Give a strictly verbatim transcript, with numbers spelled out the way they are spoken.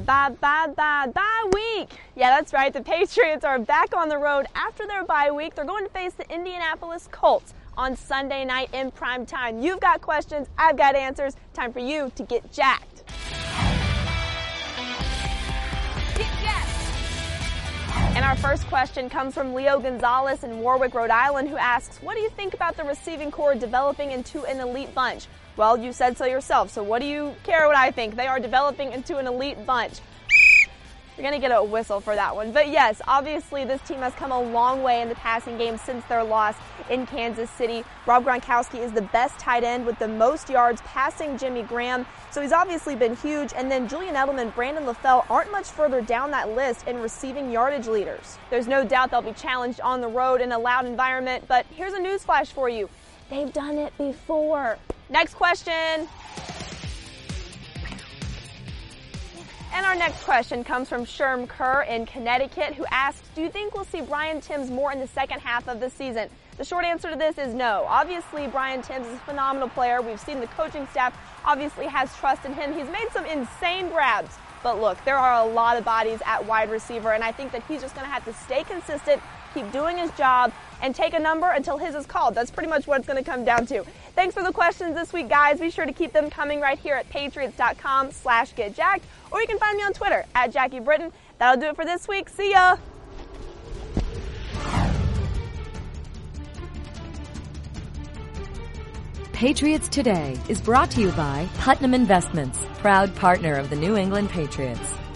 Bye, bye, bye, bye week. Yeah, that's right. The Patriots are back on the road after their bye week. They're going to face the Indianapolis Colts on Sunday night in prime time. You've got questions. I've got answers. Time for you to get jacked. Get jacked. And our first question comes from Leo Gonzalez in Warwick, Rhode Island, who asks, what do you think about the receiving core developing into an elite bunch? Well, you said so yourself, so what do you care what I think? They are developing into an elite bunch. You're going to get a whistle for that one. But yes, obviously this team has come a long way in the passing game since their loss in Kansas City. Rob Gronkowski is the best tight end with the most yards passing Jimmy Graham, so he's obviously been huge. And then Julian Edelman, Brandon LaFell aren't much further down that list in receiving yardage leaders. There's no doubt they'll be challenged on the road in a loud environment, but here's a newsflash for you. They've done it before. Next question. And our next question comes from Sherm Kerr in Connecticut, who asks, do you think we'll see Brian Timms more in the second half of the season? The short answer to this is no. Obviously, Brian Timms is a phenomenal player. We've seen the coaching staff obviously has trust in him. He's made some insane grabs. But look, there are a lot of bodies at wide receiver, and I think that he's just going to have to stay consistent, keep doing his job, and take a number until his is called. That's pretty much what it's going to come down to. Thanks for the questions this week, guys. Be sure to keep them coming right here at patriots.com slash getjacked, or you can find me on Twitter at Jackie Britton. That'll do it for this week. See ya! Patriots Today is brought to you by Putnam Investments, proud partner of the New England Patriots.